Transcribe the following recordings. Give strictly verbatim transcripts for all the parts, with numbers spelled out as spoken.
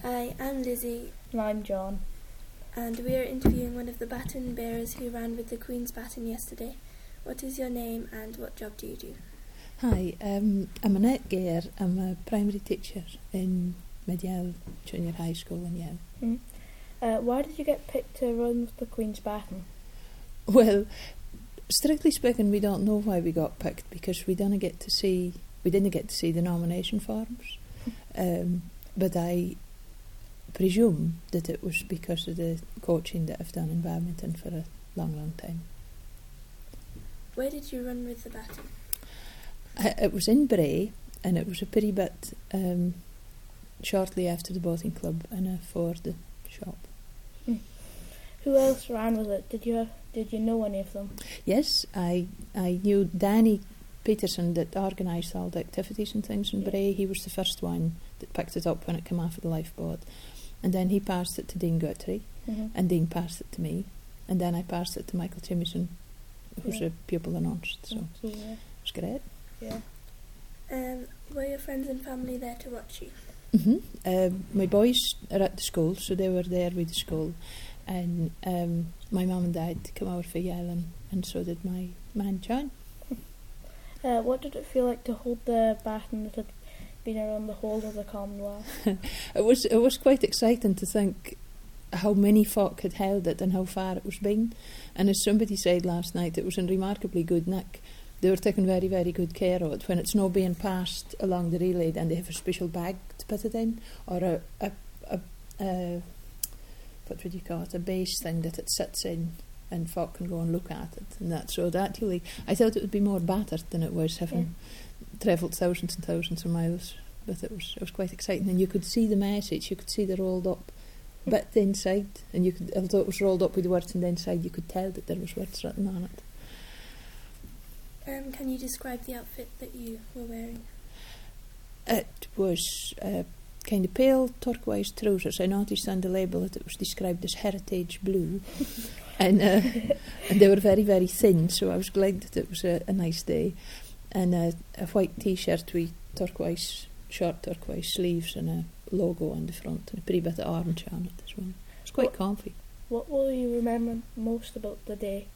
Hi, I'm Lizzie. And I'm John. And we are interviewing one of the baton bearers who ran with the Queen's Baton yesterday. What is your name and what job do you do? Hi, um, I'm Annette Gare. I'm a primary teacher in Mid-Yale Junior High School in Yale. Mm. Uh, why did you get picked to run with the Queen's Baton? Well, strictly speaking, we don't know why we got picked because we didn't get to see we didn't get to see the nomination forms. um, but I presume that it was because of the coaching that I've done in badminton for a long, long time. Where did you run with the baton? I, it was in Bray, and it was a pretty bit um, shortly after the boating club and uh, for the shop. Mm. Who else ran with it? Did you have, did you know any of them? Yes, I I knew Danny Peterson that organised all the activities and things in Yeah. Bray. He was the first one that picked it up when it came off of the lifeboat. And then he passed it to Dean Guthrie, Mm-hmm. and Dean passed it to me. And then I passed it to Michael Timison, who's Yeah. a pupil announced. So Mm, so, yeah. it was great. Yeah. Um, were your friends and family there to watch you? hmm Um, my boys are at the school, so they were there with the school. And um, my mum and dad came over for Yale, and, and so did my man John. Uh, what did it feel like to hold the baton that had been around the whole of the Commonwealth? It was it was quite exciting to think how many folk had held it and how far it was been. And as somebody said last night, it was in remarkably good nick. They were taking very, very good care of it when it's not being passed along the relay, and they have a special bag to put it in, or a, a, a, a what would you call it, a base thing that it sits in, and folk can go and look at it and that. So that actually, I thought it would be more battered than it was, having travelled thousands and thousands of miles. But it was it was quite exciting, and you could see the message. You could see the rolled up bit inside, and you could, although it was rolled up with the words on the inside, you could tell that there was words written on it. Um, can you describe the outfit that you were wearing? It was uh, kind of pale turquoise trousers. I noticed on the label that it was described as heritage blue, and uh, and they were very, very thin. So I was glad that it was a, a nice day, and a, a white T-shirt with turquoise, short turquoise sleeves and a logo on the front, and a pretty bit of orange on it as well. It's quite What- comfy. What will you remember most about the day?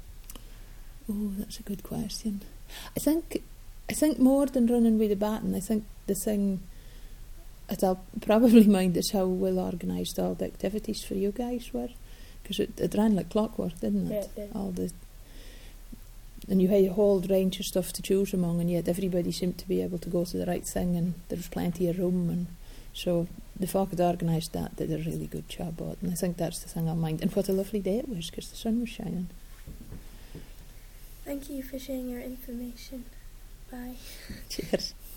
Oh, that's a good question. I think, I think more than running with the baton, I think the thing that I'll probably mind is how well organised all the activities for you guys were, because it, it ran like clockwork, didn't Yeah, it? it did. All the, and you had a whole range of stuff to choose among, and yet everybody seemed to be able to go to the right thing, and there was plenty of room, and so the folk that organised that did a really good job of it, and I think that's the thing I'll mind. And what a lovely day it was, because the sun was shining. Thank you for sharing your information. Bye. Cheers.